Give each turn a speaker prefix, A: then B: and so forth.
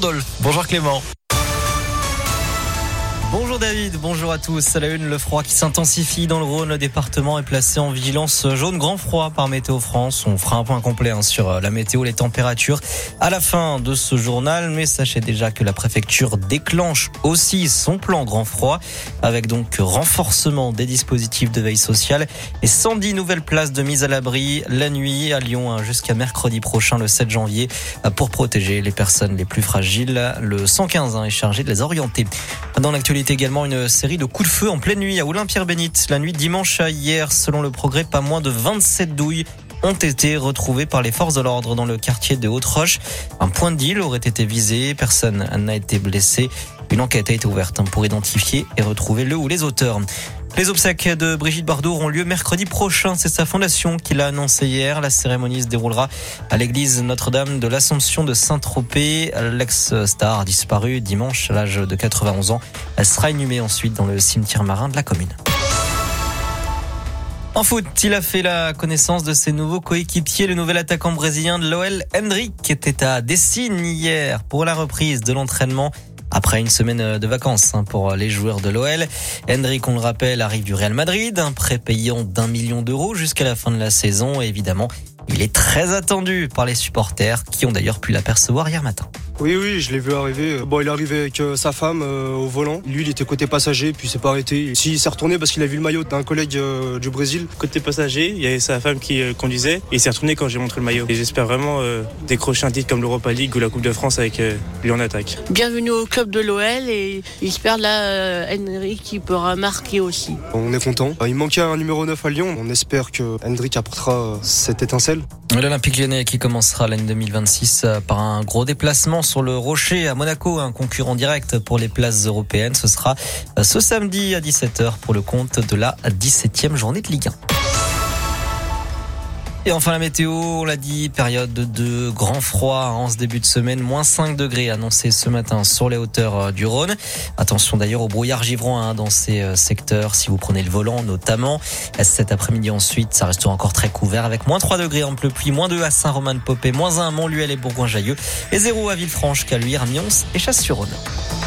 A: Dole. Bonjour Clément. Bonjour David, bonjour à tous. À la une, le froid qui s'intensifie dans le Rhône. Le département est placé en vigilance jaune grand froid par Météo France. On fera un point complet sur la météo, les températures à la fin de ce journal. Mais sachez déjà que la préfecture déclenche aussi son plan grand froid avec donc renforcement des dispositifs de veille sociale et 110 nouvelles places de mise à l'abri la nuit à Lyon jusqu'à mercredi prochain, le 7 janvier, pour protéger les personnes les plus fragiles. Le 115 est chargé de les orienter. Dans l'actualité également, une série de coups de feu en pleine nuit à Oulin-Pierre-Bénite. La nuit de dimanche à hier, selon le Progrès, pas moins de 27 douilles ont été retrouvées par les forces de l'ordre dans le quartier de Haute-Roche. Un point de deal aurait été visé, personne n'a été blessé. Une enquête a été ouverte pour identifier et retrouver le ou les auteurs. Les obsèques de Brigitte Bardot auront lieu mercredi prochain. C'est sa fondation qui l'a annoncé hier. La cérémonie se déroulera à l'église Notre-Dame de l'Assomption de Saint-Tropez. L'ex-star disparue dimanche à l'âge de 91 ans. Elle sera inhumée ensuite dans le cimetière marin de la commune. En foot, il a fait la connaissance de ses nouveaux coéquipiers. Le nouvel attaquant brésilien de l'OL, Endrick, était à Dessine hier pour la reprise de l'entraînement. Après une semaine de vacances pour les joueurs de l'OL, Endrick, on le rappelle, arrive du Real Madrid, un prêt payant d'1 million d'euros jusqu'à la fin de la saison. Et évidemment, il est très attendu par les supporters qui ont d'ailleurs pu l'apercevoir hier matin.
B: Oui, je l'ai vu arriver. Il est arrivé avec sa femme au volant. Lui, il était côté passager, puis il s'est pas arrêté. Il s'est retourné parce qu'il a vu le maillot d'un collègue du Brésil.
C: Côté passager, il y avait sa femme qui conduisait et il s'est retourné quand j'ai montré le maillot. Et j'espère vraiment décrocher un titre comme l'Europa League ou la Coupe de France avec lui en attaque.
D: Bienvenue au club de l'OL et j'espère là Endrick qui pourra marquer aussi.
B: On est content. Il manquait un numéro 9 à Lyon. On espère que Endrick apportera cette étincelle.
A: L'Olympique Lyonnais qui commencera l'année 2026 par un gros déplacement sur le Rocher à Monaco, un concurrent direct pour les places européennes. Ce sera ce samedi à 17h pour le compte de la 17e journée de Ligue 1. Et enfin la météo, on l'a dit, période de grand froid en ce début de semaine, moins 5 degrés annoncé ce matin sur les hauteurs du Rhône. Attention d'ailleurs au brouillard givrant dans ces secteurs si vous prenez le volant notamment. Cet après-midi ensuite, ça restera encore très couvert avec moins 3 degrés en Pleupuis, moins 2 à Saint-Romain-de-Popé, moins 1 à Montluel et Bourgoin-Jallieu et 0 à Villefranche, Caluire, Mions et Chasse-sur-Rhône.